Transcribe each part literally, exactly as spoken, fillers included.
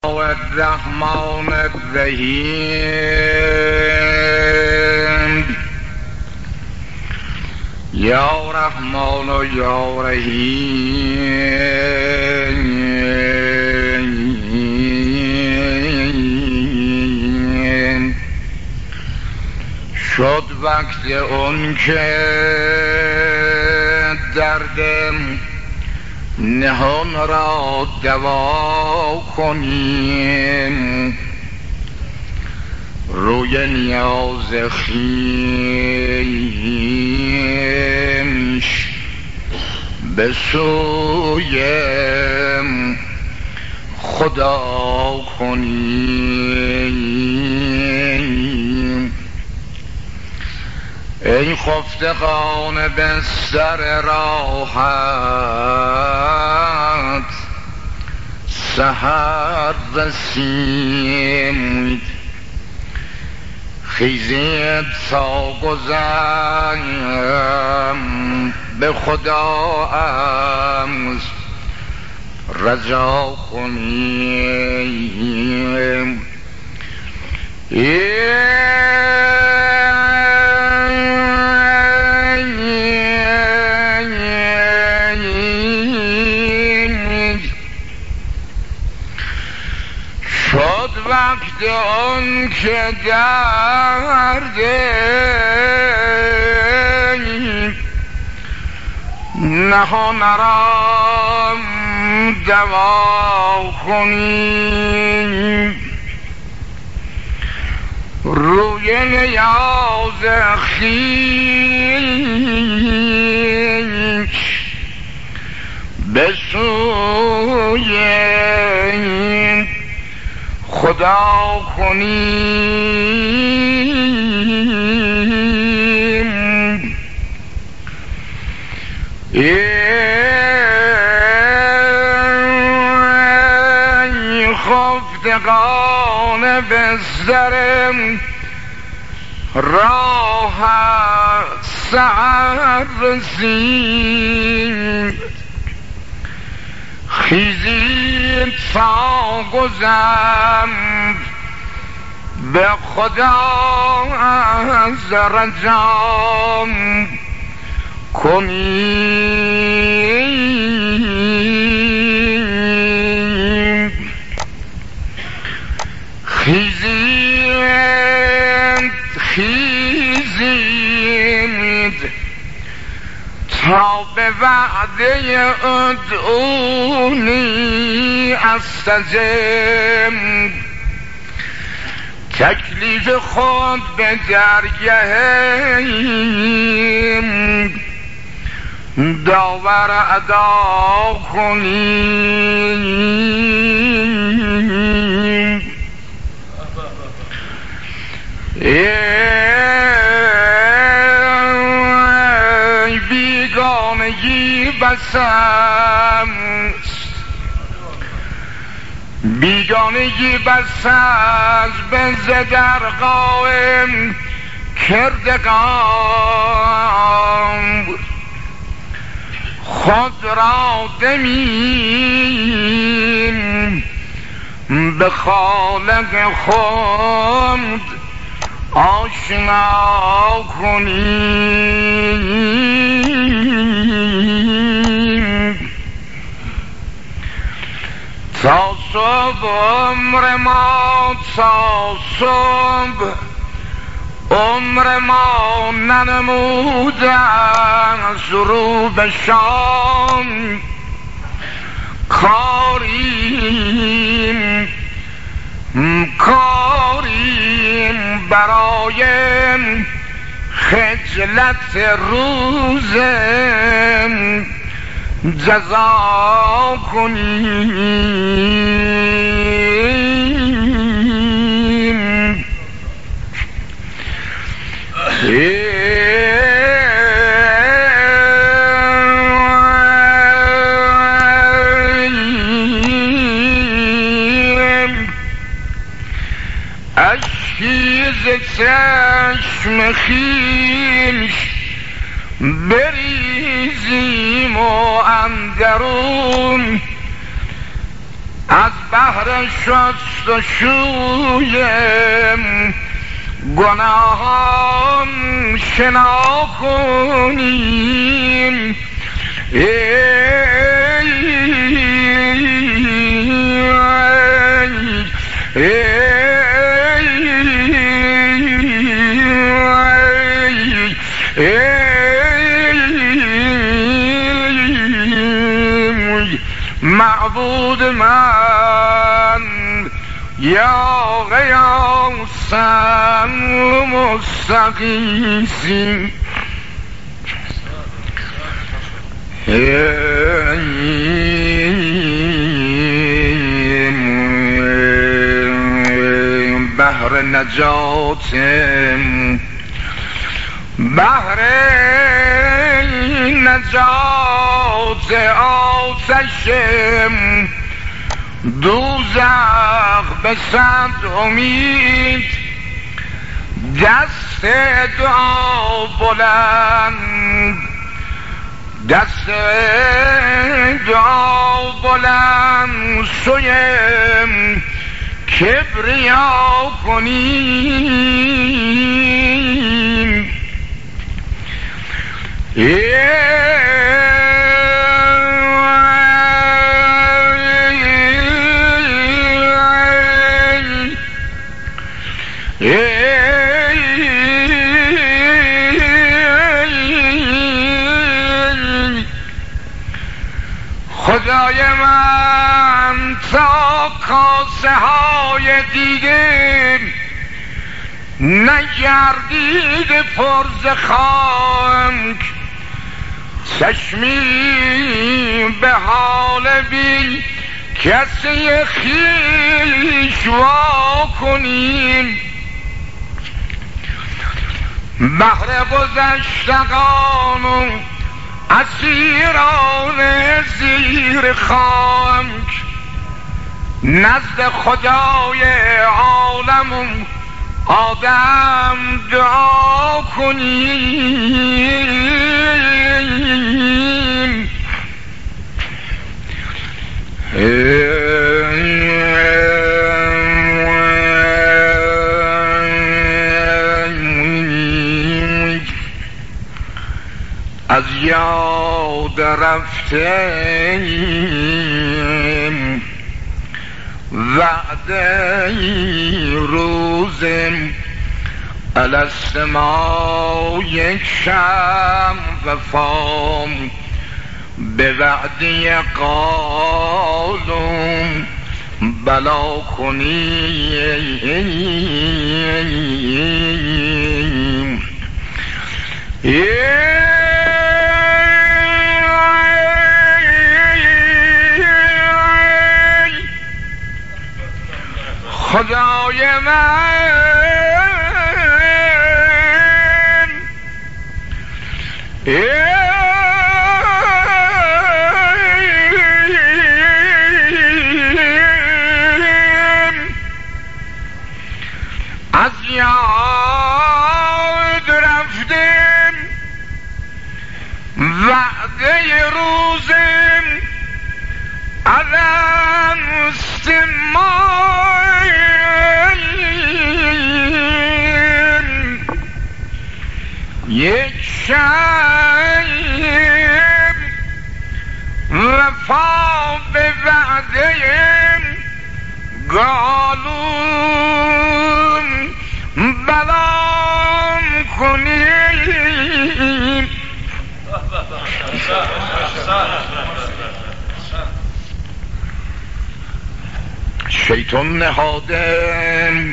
الرحمن الرحیم یا رحمان و یا رحیم. شد وقت اون که دردم نهان را دوا کنیم، روی نیاز خویش به سوی خدا کنیم. ای خفتگان بستر راحت، سحر رسید، خیزید تا گذرم به خدا از رجا کنیم. شد وقت آن که درد نهان را دوا کنیم، روی نیاز خویش به سوی خدا کنیم. ای خفتگان بسترم راحت، سحر رسید، خیزید تا گذرم به خدا از رجا کنیم. خیزید خیزید تا به وعده ادعونی استجب، تکلیف خود به درگه داور ادا کنیم. ای بیگانگی بس است، بیگانگی بس است به در قائم کردگان، خود را دمیم به خالق خود آشنا کنیم. تا صبح عمر ما، تا صبح عمر ما ننموده از رو به شام، کاریم کاریم برای خجلت روز جزا کنیم. چشم خویش بریزیم و اندرون از بحر شست و شویم گناهان شنا کنیم. ای ای معبود من یا غیاثا مستغیثی. بحر نجات بحر نجات آتشم دوزخ به صد امید دست دعا بلند دست دعا بلند سویم کبریا کنیم. خدای من تا کاسه های دیگه نگردید پر ز خاک، چشمی به حال بی کسی خویش وا کنیم. بحر گذشتگان و اسیران زیر خاک نزد خدای عالم آدم دعا کنیم. از یاد رفتیم وعده روزم الست ما یک شب وفام به وعده قالم بلا کنیم. خدای من از یاد رفتم وعده روزم الست ما یک شب وفا به وعده گالوم بلام کنیم. شیطان نهادم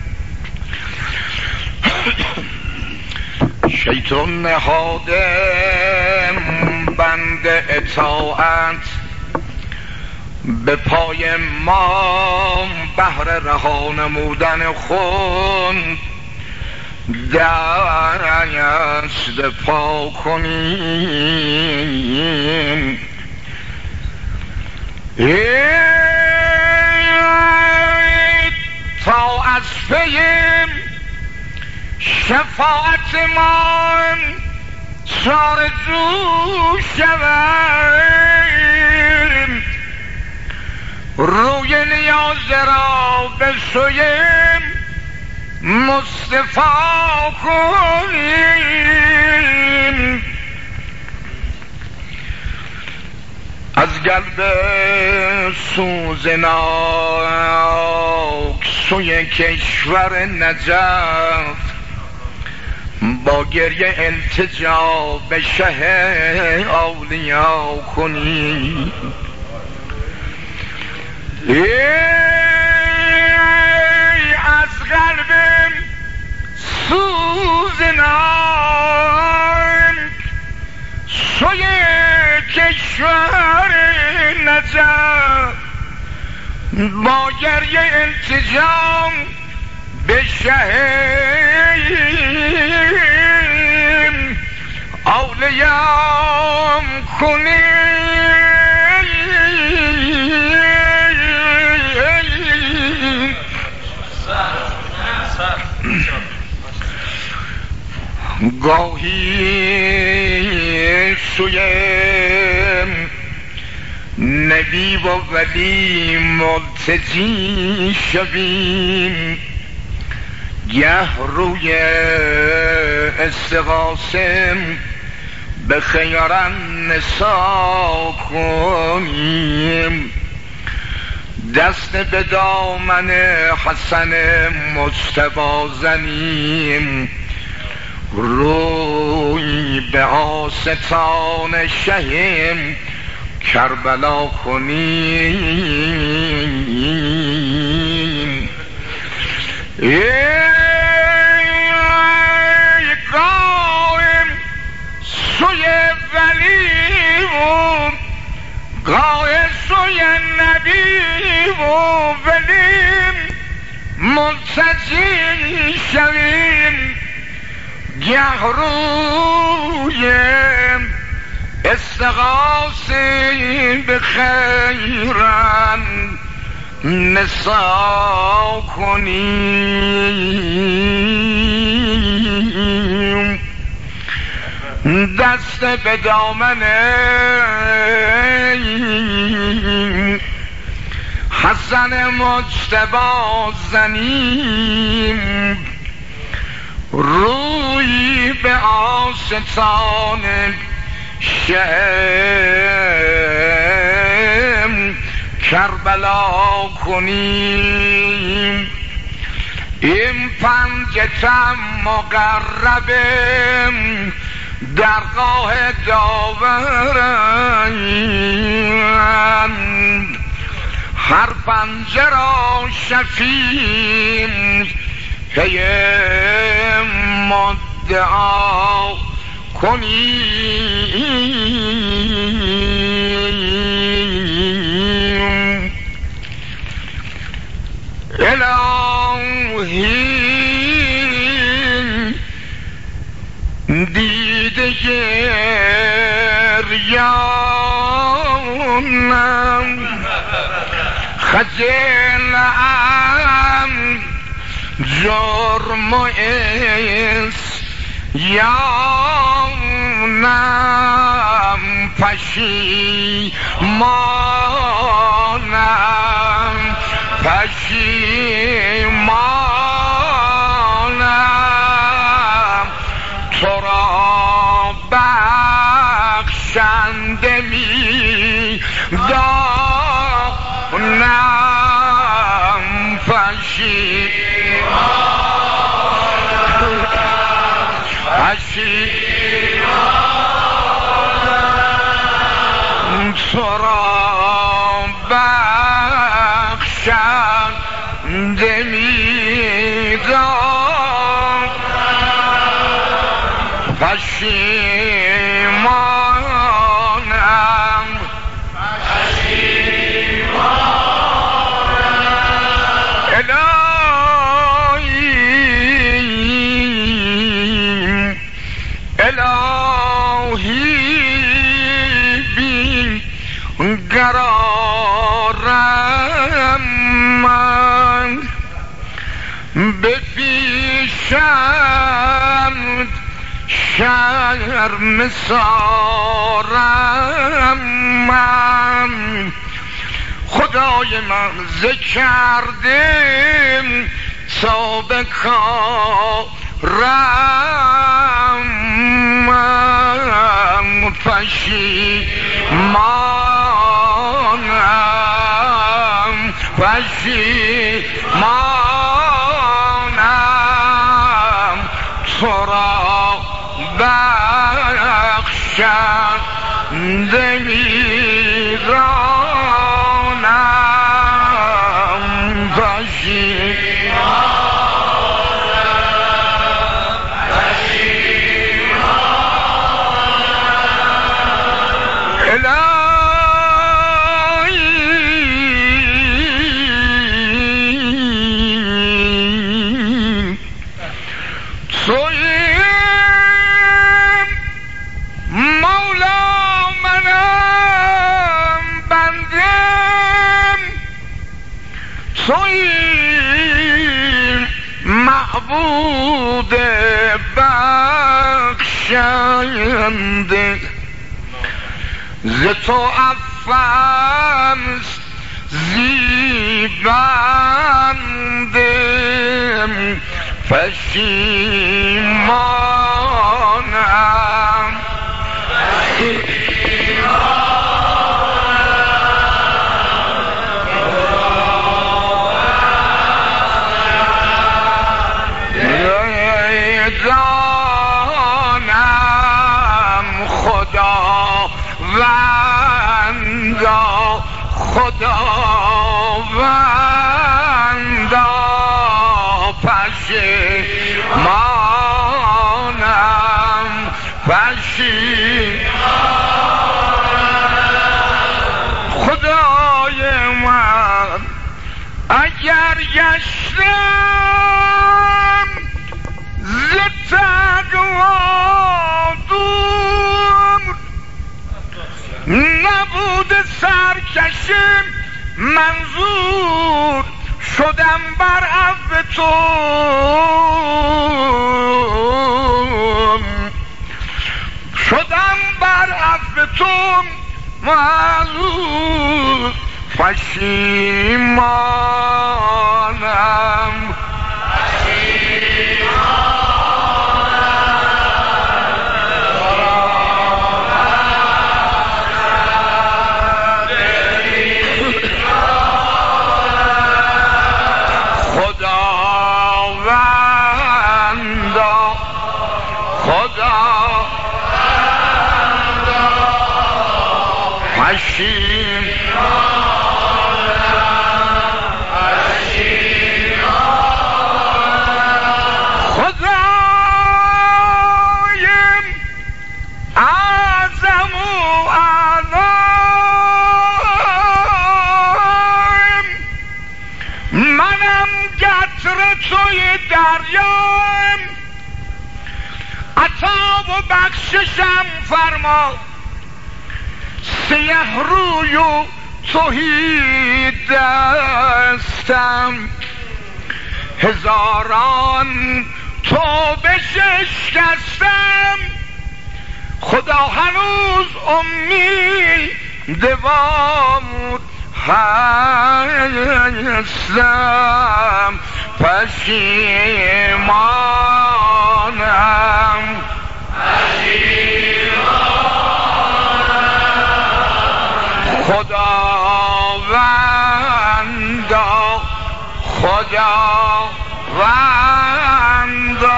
شیطان نهادم بند اطاعت به پای ما بهر رها نمودن خون دست پا کنیم. تا از پیم شفاعت ما آرزو شود روی نیاز را به سوی مصطفی کنیم. از قلب سوزناک سوی کشور نجف با گریه التجا به شه اولیا کنیم. ای از قلب سوزناک سوی کشور نجف با گریه التجا به شهیم اولیام کنیم. گاهی سوی نبی و ولی ملتجی شویم، گه روی استغاثه به خیران نسا کنیم. دست به دامن حسن مجتبی زنیم، روی به آستان شهیم کربلا کنیم. ای قائم سوی ولی و قائم سوی نبی و ولی ملتجی شویم، گه روی استغاثه به خیران نسا کنیم. دست به دامن حسن مجتبی زنیم، روی به آستان شهم کربلا کنیم. این پنجتم مقربم درگاه داورند، هر پنجه را شفیم هی مدعا کنیم. الهی دیده گریانم خجلم جرم و عصیانم پشیمانم پشیمانم تو را بخشنده می دانم پشیمانم پشیمانم تو را بخشنده می دانم پشیمانم پشیمانم. الهی الهی بی قرارم من به پیشم شرم سارم من، خدا خدای من ذکردم سابق کارم پشیمانم پشیمانم تو را بخشنده میدانم پشیمانم معبود بخشنده ز تو عفوم زیبنده پشیمانم خداوندا پشیمانم پشیمانم خدای من اگر گشتم ز تقوا دور نبود سرکشم منظور شدم بر عفو تو شدم بر عفو تو منظور پشیمانم دریام عطا و بخششم فرما سیه روی و تهی دستم هزاران توبه شکستم خدا هنوز امید وامود هستم پشیمانم خداوندا خداوندا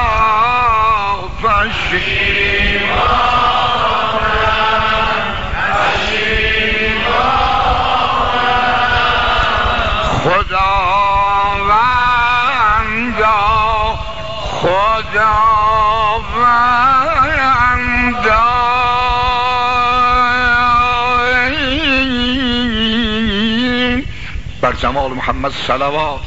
پشیمانم خداوندا خداوندا بر جمال محمد صلوات.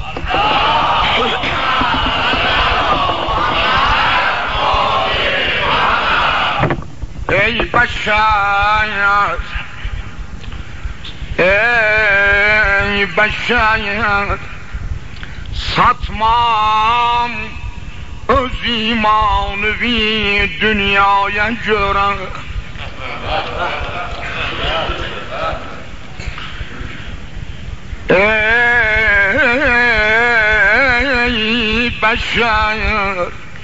ای بشر ای بشر satmam öz imanvi dünyaya göre ey beşer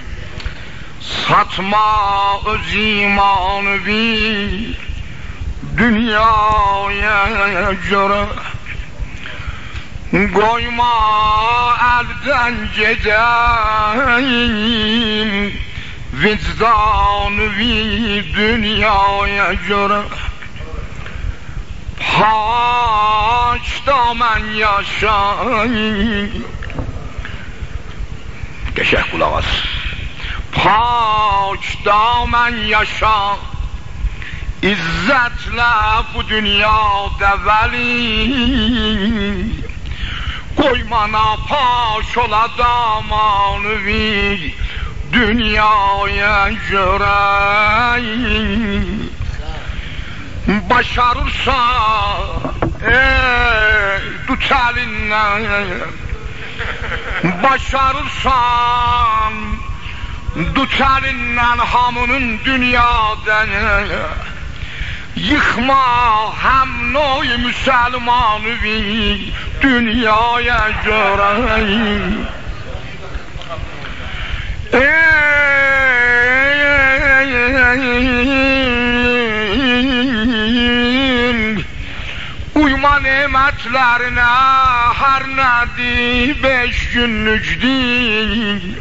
satma öz imanı bir dünyaya göre koyma elden gideyim vicdanı bir dünyaya göre Paç damen yaşayın Geçer kulak as Paç damen yaşa İzzetle bu dünyada veli Koymana paş ola damanı bir dünyaya göre Başarırsa ey tut elinden Başarırsan tut elinden hamının dünyadan Yıkma hem noy Müslümanı bir dünyaya göre Uyma nimetlerine her nedi beş günlük değil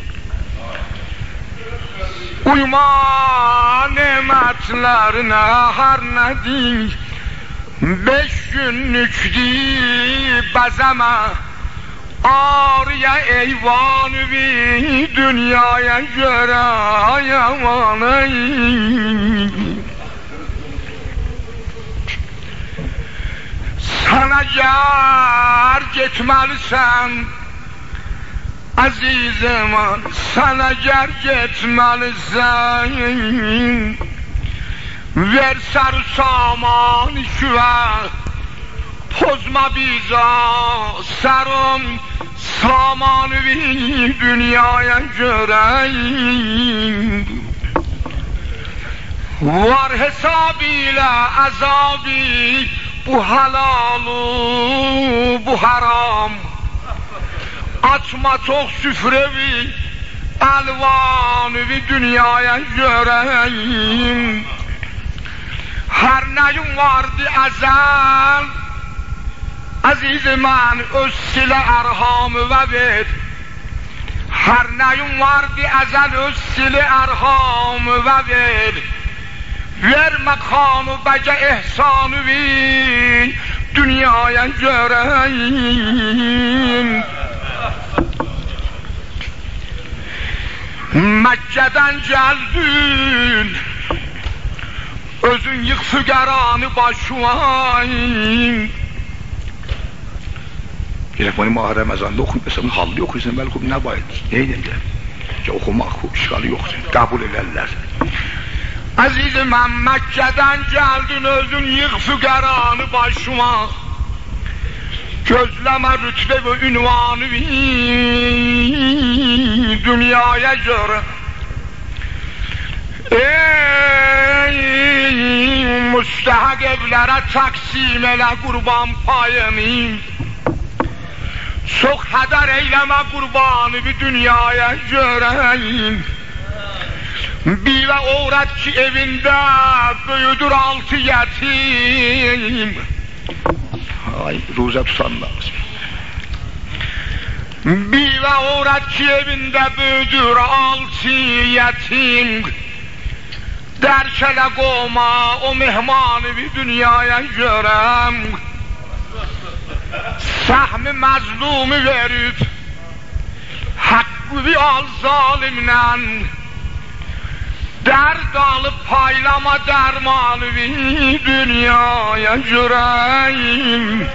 Uyma nimetlerine her nedi beş günlük değil Bezeme ağrıya eyvanı bir dünyaya göre yamanı Sana yar gitmelisen azizim Sana yar gitmelisen Ver sarı saman şüve Pozma biza sarım Samanı bir dünyaya göre Var hesabıyla azabi Bu halalı bu haram Açma çok süfrevi Elvanı bir dünyaya göre Her neyim vardı ezel Azizim ben öz sile erhamı ve ver Her neyim vardı ezel öz sile erhamı ve ver Ver mekanı bece ihsanı bir dünyaya göreyim Mekke'den geldin Özün yık fügeranı başvayın Gerek bana mahrem ezanda okuyup mesela hallı okuysan belki ne bayit neyden de ki okumak işgali yoktur kabul ederler Azizim ben Mekke'den geldin özün yık fügeranı başıma Gözleme rütbe ve ünvanı bir dünyaya göre Ey müstehak evlere taksim ele kurban payını Çok heder eyleme kurbanı bir dünyaya göre Bir ve uğrat ki evinde büyüdür altı yetim Ay ruza tutan lazım Bir ve uğrat ki evinde büyüdür altı yetim Derkele koma o mehmanı bir dünyaya görem Sahmi mazlumu verip Hakkı bir al zalimden Dert alıp paylama dermanı bir dünyaya göreyim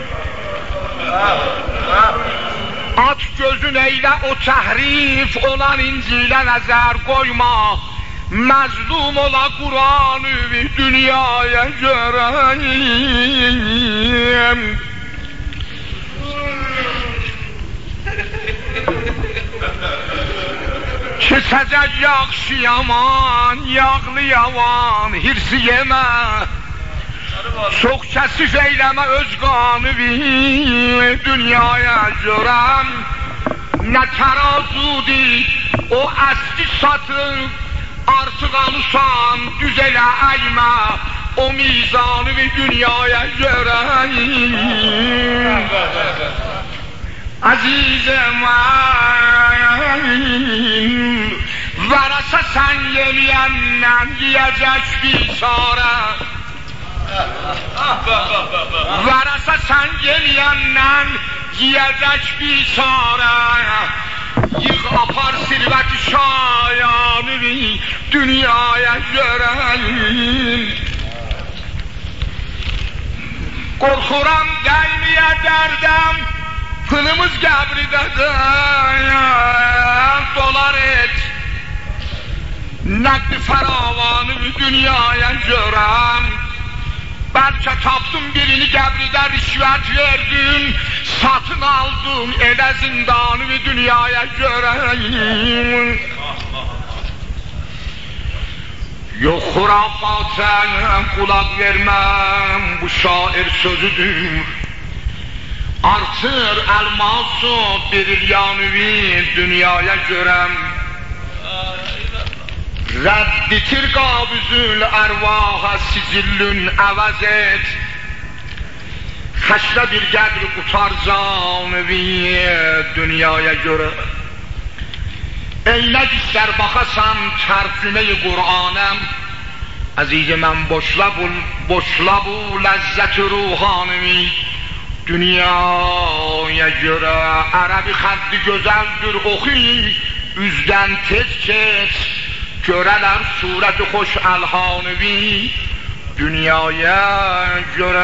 Aç gözün eyle o tahrif olan İncil'e nazar koyma Mazlum ola Kur'an'ı bir dünyaya göreyim Kesecek yakşı yaman, yağlı yavan, hirsi yeme Çok kesif eyleme öz qanıvi dünyaya görəm. Nə terazudir o əski satıb artıq alırsan düz elə əymə o mizanı bir dünyaya görəm. Azizim varasa sen yemeyenden yiyecek bir sonra. Varasa sen yemeyenden yiyecek bir sonra. Yık apar sirveti şayanı bir dünyaya göreyim. Korkuram gelmeye derdem, pılımız qəbridedir, dolar et. Nəqdi fəravanı bir dünyaya görəm. Bəlkə tapdım birini qəbridə rişvət verdim, satın aldım elə zindanı bir dünyaya görəyim. Yox xurafatan qulaq verməm, bu şair sözüdür. Artır elması bir ilyanıvi dünyaya görəm. Redditir qabüzül ərvaha sicillün əvəz et. Xəşrə bir qədr qutar canıvi dünyaya görə. Eynək istər baxasan tərcüme-i Qur'anəm. Əziz mən boşla bu, boşla bu ləzzət-i ruhanimi dünyaya görə. Ərəbi xəddi gözəldir oxu, üzdən tez keç. Görələr surət-i xoş əlhanıvi dünyaya görə.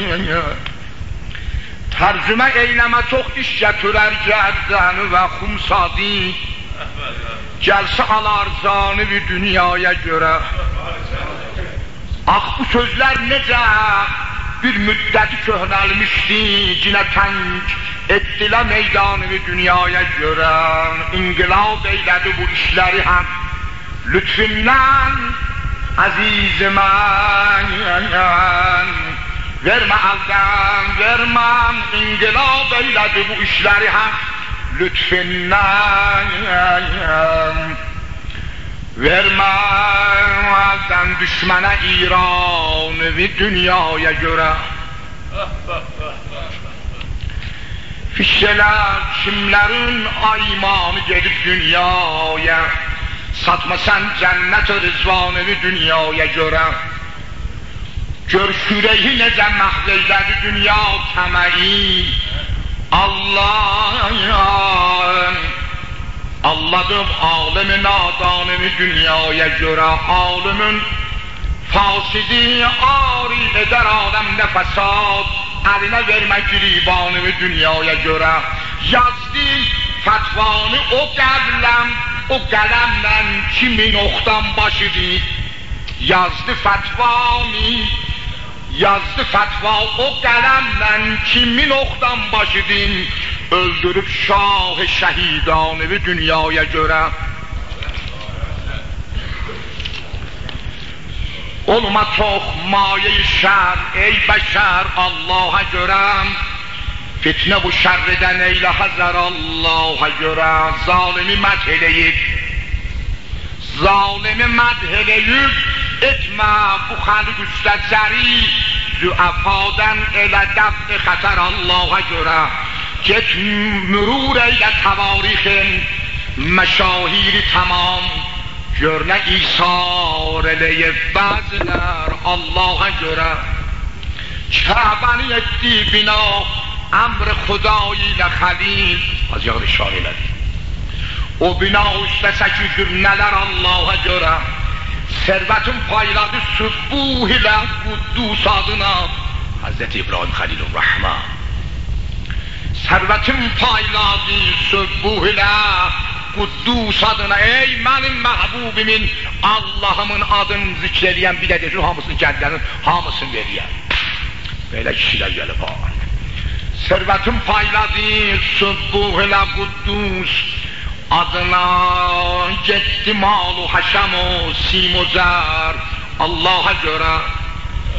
Tərcümə eyləmə çox iş gətirər gərdən və xumsadi. Gəlsə alarzanı bir dünyaya görə. Ax bu sözlər necə bir müddəti köhnəlmişdi, cinə təng etdilə meydanı bir dünyaya görə. İnqilab eylədi bu işləri həm lütfündən əziz mən. Vermə əldən verməm, inqilab eylədi bu işləri həm lütfündən. Vermə əldən düşmənə İranı bir dünyaya görə. Fişələr kimlərin aymanı gedib dünyaya. Satma sen cennet-i rızvanı dünyaya görə. Gör şüreyi necə məhv eylədi dünya təməyi. Allah'ım Allah'ım alemi nadanimi dünyaya görə. Alimin fasidi ari eder alemde fesad. Eline verme giribanimi dünyaya görə. Yazdı fetvanı o qəbləm, o qələmlə kimin oxdan başıdır. Yazdı fətvani, yazdı fətva o qələmlə kimin oxdan başıdır. Öldürüb şah-ı şəhidanı bir dünyaya görə. Olma çox maye-i şər, ey bəşər Allah'a görəm. Fitne bu şerreden eyle hazır Allah'a göre. Zalimi medheleyip Zalimi medheleyip etme bu halık üstte zeri. Züefaden ele def-i xatar Allah'a göre. Get mürur eyle tevarixin meşahiri tamam. Görne İsar eleyip bazılar Allah'a göre. Kəbəni etdi bina امر خدایی لخلیل از یاد شاهلت o bina üstə çəkildir nələr Allah'a görə. Servetin payladı sübbuh ilə Quddus adına Hazreti İbrahim Halilurrahman. Servetin payladı sübbuh ilə Quddus adına. Ey mənim məhbubimin Allah'ımın adını zikr eləyən bir də deyir hamısını kəndlərin hamısını veriyəm. Belə kişilər gəlib ha. Servetin payladı sübbuh ilə Quddus adına. Getdi malu haşam o sim o zər Allah'a görə.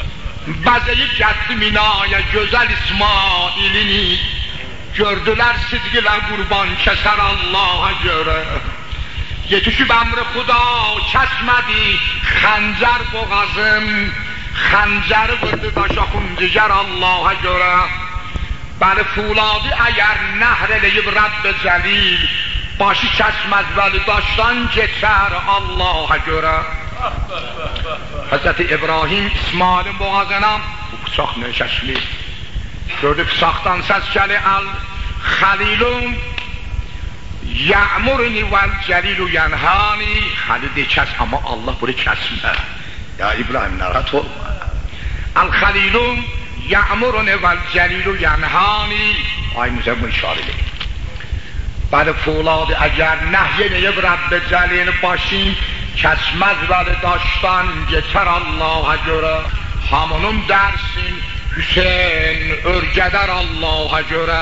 Bəzəyib getdi minaya gözəl İsmailini, gördülər sidqilə qurban kəsər Allaha görə. Yetişib əmri xuda kəsmədi xəncər boğazım, xəncəri vurdu daşa xundigər Allaha görə. Bəli Fuladı əgər nəhr eləyib Rəbb Cəlil, başı kəsməz vəli daşdan keçər Allaha görə. Həzrəti İbrahim İsmailin boğazına bu bıçaq nöşəşli gördü, bıçaqdan səs gəli əl Xəlilum ya'murni vəl cəlilu yənhani. Xəlil deyir kəs, amma Allah bunu kəsmə. Ya İbrahim narahat olma. Əl Xəlilum ya'murni vəl cəlilu yənhani. Aynıca bu işarə edir. Bəli Fuladı əgər nəhy eləyib Rəbb Cəlil, başın kəsməz vəli daşdan geçər Allaha görə. Hamının dərsin Hüseyin örgədər Allaha görə.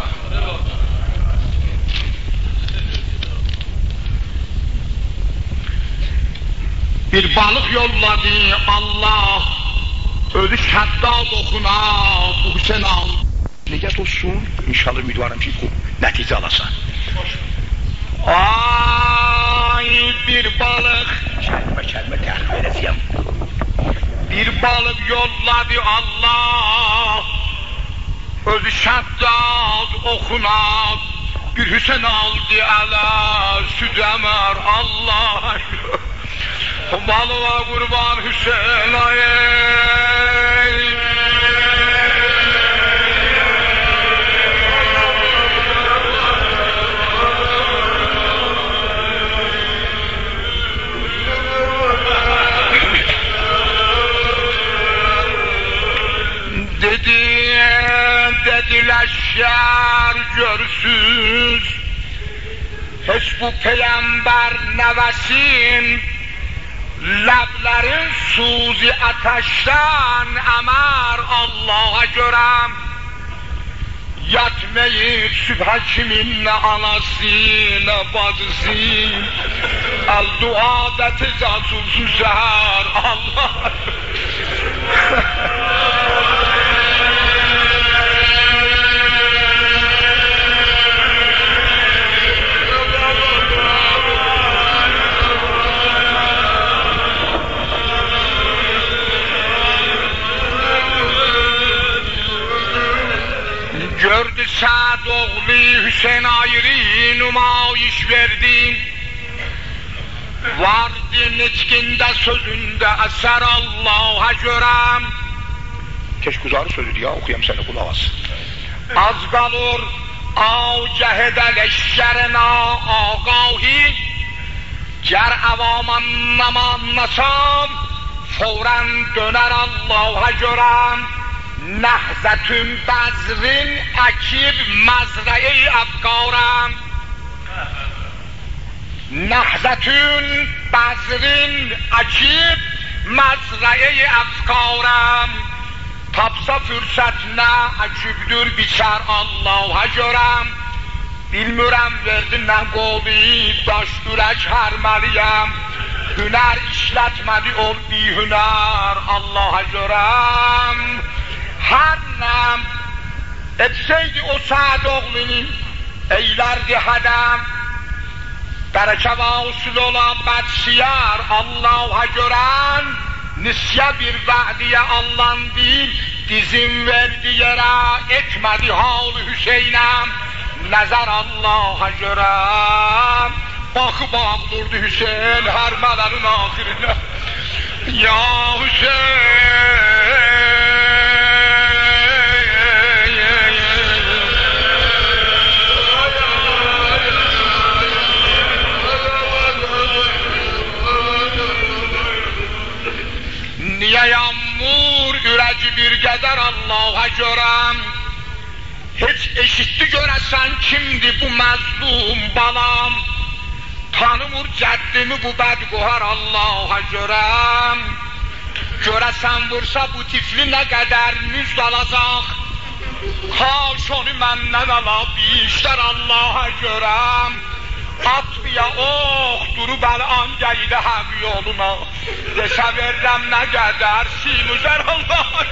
Bir balıq yolladı Allah, özü şəddad oxuna bu Hüseyin al. Niyyət olsun, inşallah ümidvarım ki, nəticə alasan. Ay bir balıq, kəlmə kəlmə təhlil edəcəyəm. Bir balıq yolladı Allah, özü şəddad oxuna bir Hüseyin aldı ələ süd əmər Allah. O balığa qurban Hüseyin ay. Dedi, dediler şer görsüz, hiç bu peygamber nəvəsin, ləblərin suzi ateşdən əmər Allaha görəm. Yatmayıb sübhə kiminlə anası, nə bacısı, əl-duada tecazülsün zəhər Allah. Gördü Sa'd oğlu Hüseyin ayrı nümayiş verdi. Vardı nitqində sözündə əsər Allaha görəm. Keşguzarı sözüdür ya, okuyam səni qulaq as. Az qalır ağah edəl eşşərinə ağahi, gər əvaman namanlasam fawrən dönər Allaha görəm. Nəhzətün bəzrin əkib məzrəyi əfqarəm. Nəhzətün bəzrin əkib məzrəyi əfqarəm. Tapsa fürsət nə əkibdür biçər Allaha görəm. Bilmirəm verdi nə qolu daş ürək hərməliyəm. Hünər işlətmədi ol bi hünər Allaha görəm. Hər nəm etseydi o Sa'd oğlunu eylərdi hədəm. Bərəkə və usul olan bədsiyər Allaha görən. Nisyə bir vədiyə allandı, dizim verdi yerə, etmədi hal Hüseynəm. Nəzər Allaha görəm. Baxıb ağlurdu Hüseyin hərmələrin axirinə. Ya Hüseyin, niyə yanmur ürəci bir qədər Allaha görəm. Heç eşitdi görəsən kimdir bu məzlum balam. Tanımır cəddimi bu bədqohar Allaha görəm. Görəsən vursa bu tifli nə qədər müjd alacaq. Kaş onu məndən ala bişlər Allaha görəm. Atmaya ox durub əl an gəlidə həq yoluna. Desə verirəm nə qədər şiir Allah.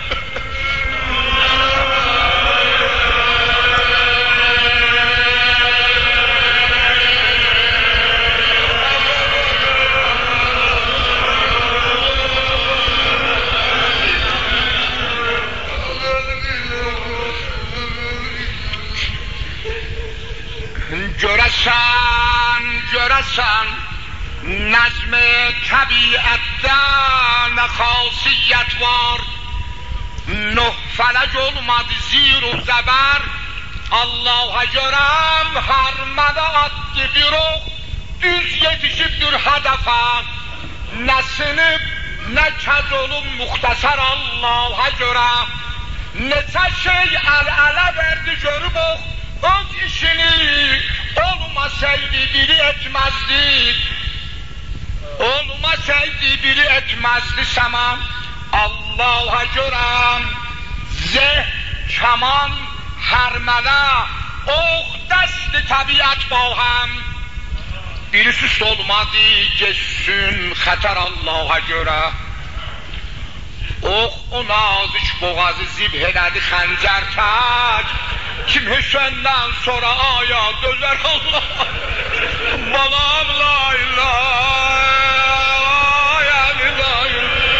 Görəsən, görəsən, nəzm-i təbiətdə nə xasiyyət var, Nuh fələk olmadı zir u zəbər, Allah'a görəm hər mədə atdı bir ox, düz yetişibdir hədəfə, nə sinib, nə kəz olub muxtəsər Allah'a görə, neçə şey əl-ələ verdi görüb ox, öz işini olmasaydı biri etmezdi, olmasaydı biri etmezdi zaman. Allah'a görəm zeh, kaman, hərmələ, ox, dəst-i təbiət ba həm. Biri süst olmadı, geçsün xətər Allah'a görə. Ox, o nazik boğazı zibh elədi xəncər tək, kim Hüseyin'den sonra aya dözer Allah. Balam la ilahe illallah.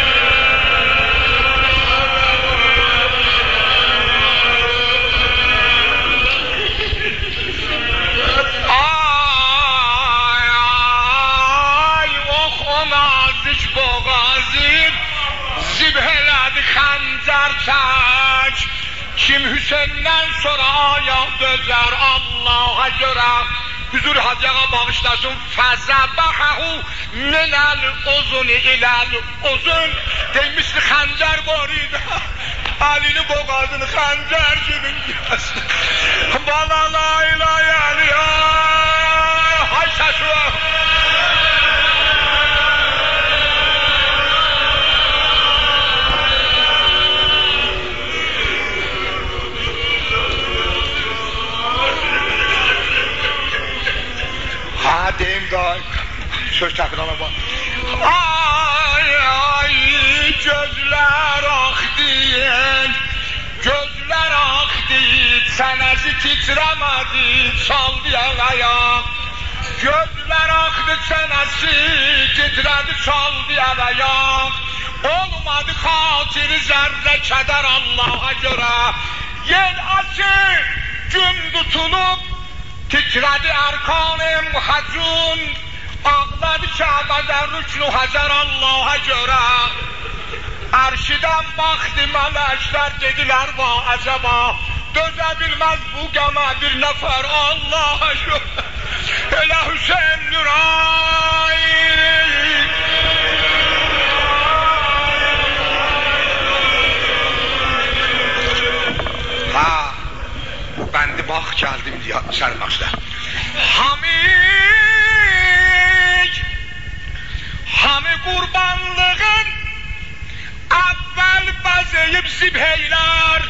Ay ay ox o nazik boğazı zibh elədi xəncər tək, kim Hüseyin'den sonra aya dözer Allah'a görə. Hüzur hadiyağa bağışlasın. Fəzəbəhu minəl uzun iləl uzun. Demişdi xəncər var idi. Əlini boğazını xəncər gibi kəsdi. Bala la ilahe illallah. Hay səsi var. Ha deyim da söz təkrarına bax. Ay ay gözlər axdı, gözlər axdı, çənəsi titrəmədi, çaldı ayaq. Gözlər axdı, çənəsi titrədi, çaldı ayaq. Olmadı xatiri zərrə kədər Allah'a görə. Yer açıq, gün tutulub, titrədi ərkan-ı muhəcun, ağladı Kəbədə rükn-ü həzər Allah'a görə. Ərşidən baxdı mələklər, dedilər va əcəba, dözə bilməz bu qəmə bir nəfər Allah'a görə. Elə Hüseyin Nüray. Ha, bəndi bax gəldim deyə sərbaşlar. Hamik, hami qurbanlığın əvvəl bəzəyib zibheylər.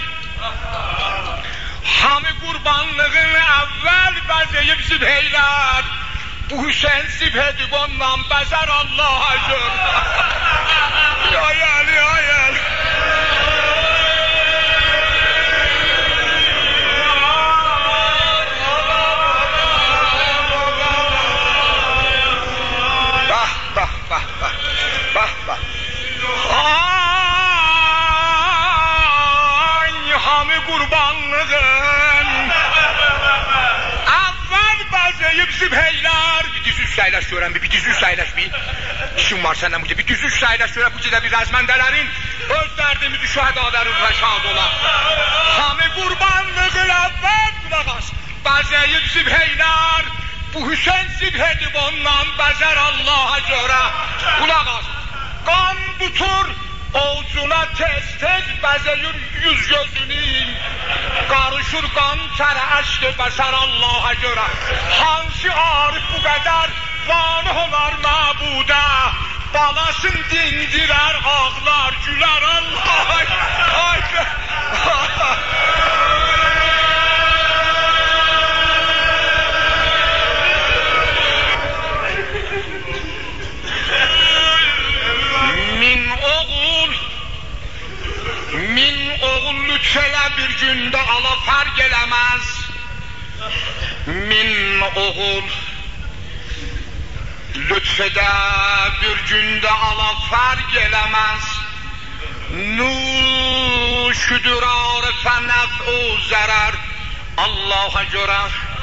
Hami qurbanlığın əvvəl bəzəyib zibheylər. Bu Hüseyin zibh edib ondan bəzər Allah'a görə. Ayəl, ayəl. Ay hami qurbanlığın əvvəl bəzəyib zibheylər. Bir diz üst əyləş görən bir, bir diz üst əyləş bir. İşin var səndən bu, bir diz üst əyləş görən bu cidə bir rəzməndələrin öz dərdimizi şəhədələrin və şad ola. Hami qurbanlığın əvvəl qulaq as bəzəyib zibheylər. Bu Hüseyin zibh edib ondan bəzər Allah'a görə. Qulaq as. Qan butur ovucuna tez-tez bəzəyir yüz gözünün. Qarışır qan tərə əşq bəsər Allah'a görə. Hansı arif bu qədər vanı olar məbudə, balasın dindirər, ağlar, gülər Allah'a görə. min oğul lütfede bir günde ala fark elemez nuşudur arife nef'u zarar Allah'a göre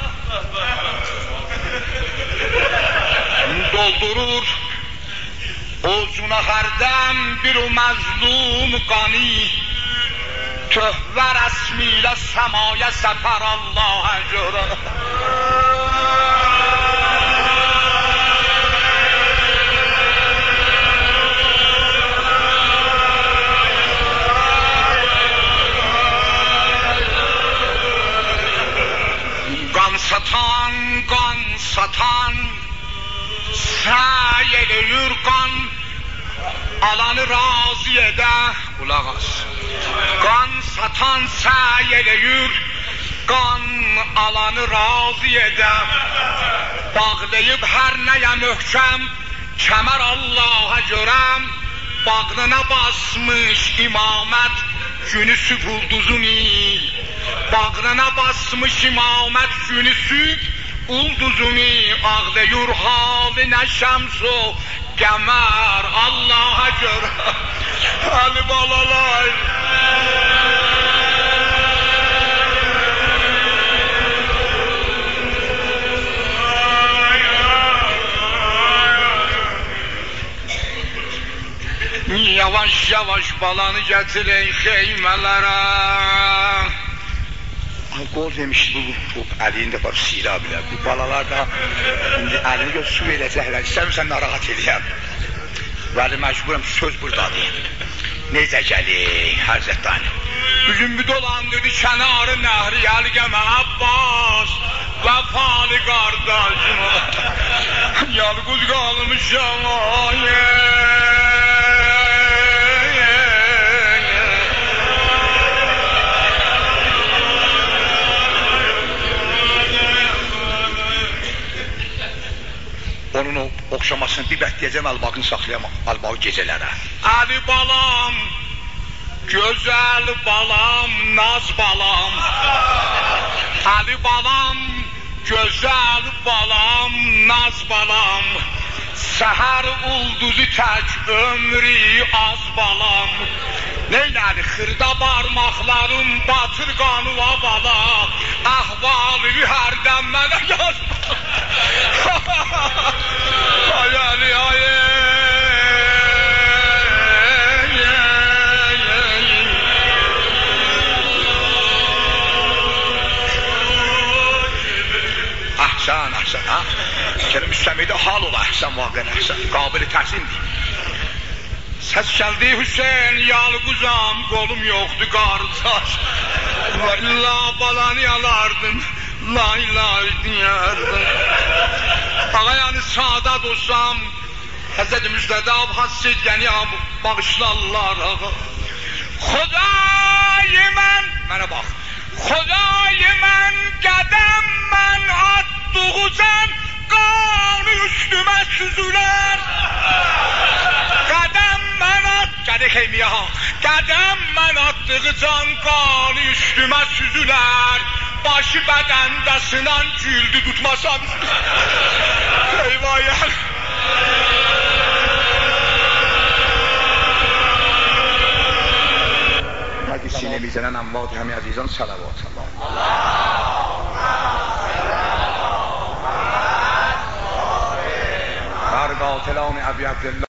doldurur Oğuzuna herdem bir o mazlum qani Töhve resmiyle semaya sefer Allah'a göre Qan satan, qan satan Səy eləyir qan Alanı razı edə Qulaq as Qan satan səy eləyir Qan alanı razı edə Bağlayıb hər nəyə möhkəm Kəmər Allah'a görəm Bağrına basmış imamət Günü süb ulduzuni Bağrına basmış imamət Günü süb ulduzuni Ağlayır halı nə şəmsu Qəmər Allah'a görə Ali balalar Yavaş yavaş balanı getirin xeymələrə Qol demişdi bu, bu əliyində var sira bilər bu balalar da indi əlini gör su verəcəklər istəmirsən narahat edəyəm Vəli məcburam söz buradadır Necə gəlir Hərzətdani Üzümü dolandırdı kənarı nəhri Yəlgəmə Abbas Vəfalı qardaşım Yalquz qalmışam ayə Onun o oxşamasını bir bətləyəcəm, əlbaqını saxlayamam, əlbağı gecələrə. Əli balam, gözəl balam, naz balam. Əli balam, gözəl balam, naz balam. Səhər ulduzu tək ömrü az balam. Neyləli xırda barmaqlarım batır qanuva bala. Əhvalı hərdən mənə yazma. Ay Ali ay Əhsən, əhsən, ha? Gəlin müstəmidə hal ola, əhsən vaqən, əhsən, qabili təhsindir. Səs gəldi Hüseyin, yalquzam, qolum yoxdur, qardaş. İlla balanı alardım, la ilahe diyardım. Ağayanı saadat olsam, Həzrət-i Müstədab, Həssəd-yəni bağışlarlar ağa. Xudayı mən, mənə bax, Xudayı mən, qədəm mən atdıqcan, qanı üstümə süzülər. Qədəm mən at, gədik eymiyə ha, qədəm mən atdıqcan, qanı üstümə süzülər. Başı bədəndə sınan güldü tutmasam. Eyvah yer. Hadi sinemizden amvat hemi azizan salavat Allah. Var qatilan Əbi Abdillah